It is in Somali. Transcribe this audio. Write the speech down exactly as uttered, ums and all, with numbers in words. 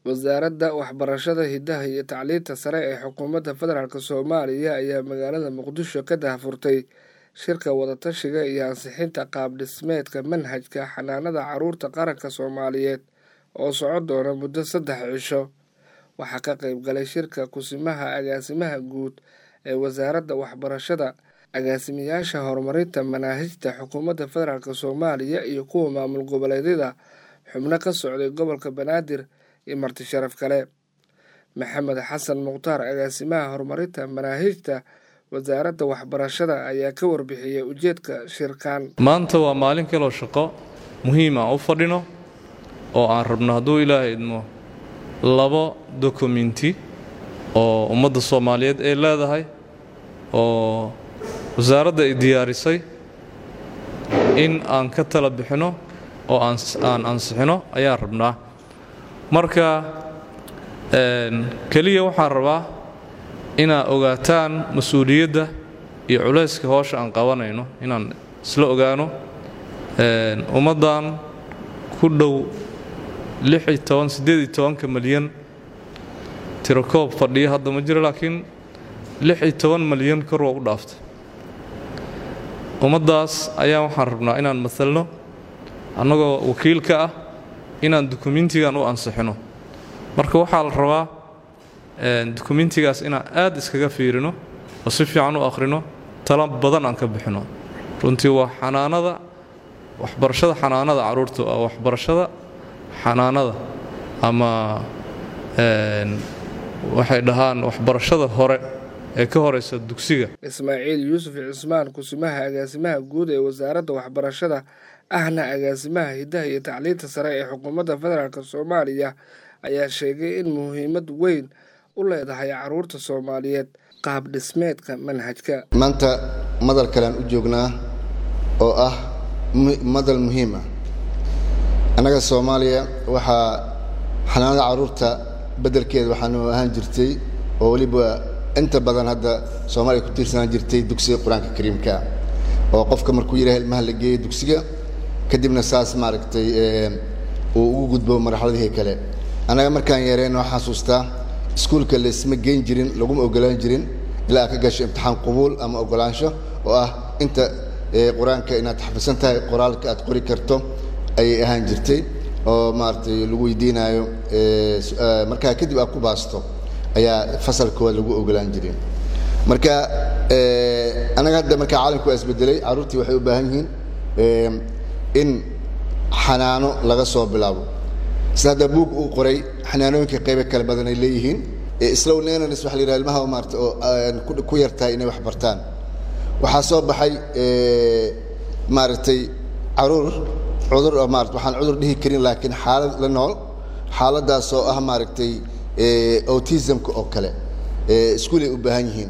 wasaaradda waxbarashada hidaha iyo tacliinta sare ee xukuumadda federaalk Soomaaliya ayaa magaalada Muqdisho ka daahfurtay shirka wadatashiga iyo ansixinta qaab dhismeedka manhajka xanaanada carruurta qaranka Soomaaliyeed oo socon doona muddo saddex cisho. Waxaa ka qayb galay shirka kusimaha agaasimaha guud ee wasaaradda waxbarashada, agaasimayaasha horumarinta manaahijta xukuumadda federaalk Soomaaliya iyo kuwa maamul goboleedyada xubno ka socday gobolka Banaadir iyo marti sharaf kale. Maxamed Xasan Mukhtaar, agaasimaha horumarinta manaahijta wasaaradda waxbarashada, ayaa ka warbixiyay ujeedka shirkan. Maanta waa maalin kale oo shaqo muhiim ah u fadhino oo aan rabno hadduu Ilaahay idmo labo dokumenti oo ummadda Soomaaliyeed ay leedahay oo wasaaradda ay diyaarisay in aan ka tala bixino oo aan aan ansixino ayaa rabnaa. marka een kaliya waxaan rabaa inaa ogaataan mas'uuliyadda iyo culayska hawsha aan qabanayno inaan isla ogaano. een ummadan ku dhow lix iyo toban siddeed iyo toban milyan tiro koob fadhiya hadda ma jiro, laakiin lix iyo toban milyan kor waa u dhaaftay. ummadaas ayaa waxaan rabnaa inaan masalno annagoo wakiil ka ah inaan dokumentigan u ansixino. marka waxaa la rabaa dokumentigaas inaan aad iskaga fiirino oo si fiican u akhrino, talo badan aan ka bixino. runtii waa xanaanada waxbarashada xanaanada carruurta waa waxbarashada xanaanada ama waxay dhahaan waxbarashada hore ee ka horeysa dugsiga. Ismaaciil Yuusuf Cismaan, kusimaha agaasimaha guud ee wasaaradda waxbarashada ahna agaasimaha hidaha iyo tacliinta sare ee xukuumadda federaalk Soomaaliya, ayaa sheegay in muhiimad weyn u leedahay carruurta Soomaaliyeed qaab dhismeedka manhajka. maanta madal kale aan u joognaa oo ah madal muhiim ah. anaga Soomaaliya waxaa xanaanada carruurta bedelkeeda waxaanu ahaan jirtay oo waliba inta badan hadda Soomaaliya ku tiirsanaan jirtay dugsiga Quraanka Kariimka oo qofka markuu yiraahdo ilmaha la geeyo dugsiga kadibna saas maaragtay ee uu ugu gudbo marxaladii kale. anaga markaan yareeyno xasuustaa iskuulka la isma geyn jirin, lagu ma ogolaan jirin ilaa ka gasho imtixaan qabuul ama ogolaansho oo ah inta Quraanka inaad xafisan tahay qoraalka aad qori karto ay ahaan jirtay oo maaragtay lagu weydiinayo ee marka kadib aad ku baasto ayaa fasalkooda lagu ogolaan jiray. marka ee anaga hadda marka caalamku isbedelay, carruurtii waxay u baahan yihiin ee in xanaano laga soo bilaabo. sida buug uu qoray xanaanooyinka qayb kale badan ay leeyihiin ee isla wanaagsan wax la yiraahdo ilmaha maarta oo ku yartahay inay wax bartaan. waxaa soo baxay ee maartay carruur cudur oo maarta waxaan cudur dhihi karin laakiin xaalad la nool xaaladaas oo ah maartay ee autism-ka oo kale ee iskuul ay u baahan yihiin.